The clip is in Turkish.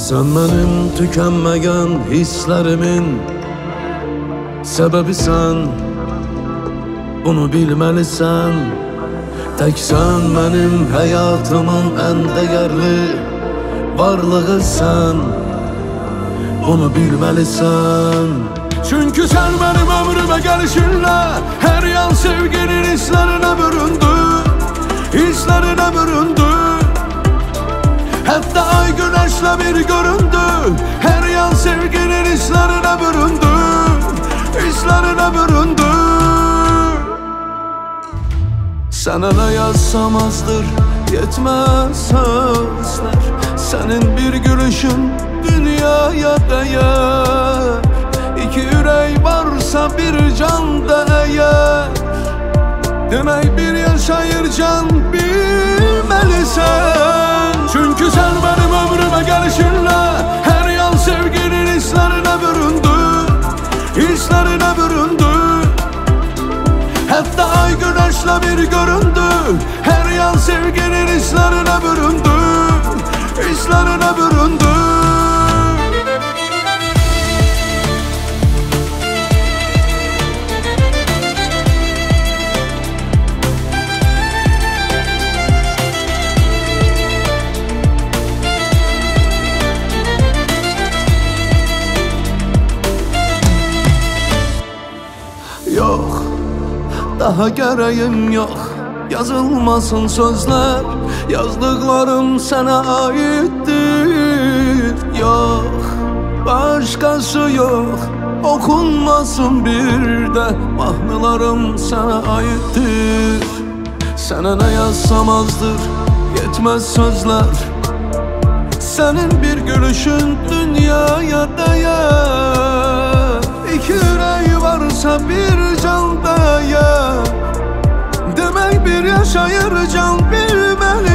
Sen benim tükenmeyen hislerimin sebebisən, bunu bilməlisən. Tək sən mənim həyatımın ən dəyərli varlığısan, bunu bilməlisən. Çünkü sen benim ömrüme gelişinle her yan sevginin hislerine büründü, hislerine büründü. Hatta ay güneşle bir göründü, her yan sevginin hislerine büründü, hislerine büründü. Sana ne yazsam azdır, yetmez sözler. Senin bir gülüşün dünyaya değer. İki yürek varsa bir can değer. Demek bir yaşayır can bilmelisən. Çünkü sen benim ömrüme gelişinle her yan sevginin hislerine büründü, hislerine büründü. Hatta ay güneşle bir göründü, her yan sevginin hislerine büründü, hislerine büründü. Yok, daha gereğim yok. Yazılmasın sözler, yazdıklarım sana aittir. Yok, başkası yok. Okunmasın bir de mahnılarım sana aittir. Sana ne yazsam azdır, yetmez sözler. Senin bir gülüşün dünyaya değer. İki yüreği varsa bir can değer. Demek bir yaşayır can bilmeli.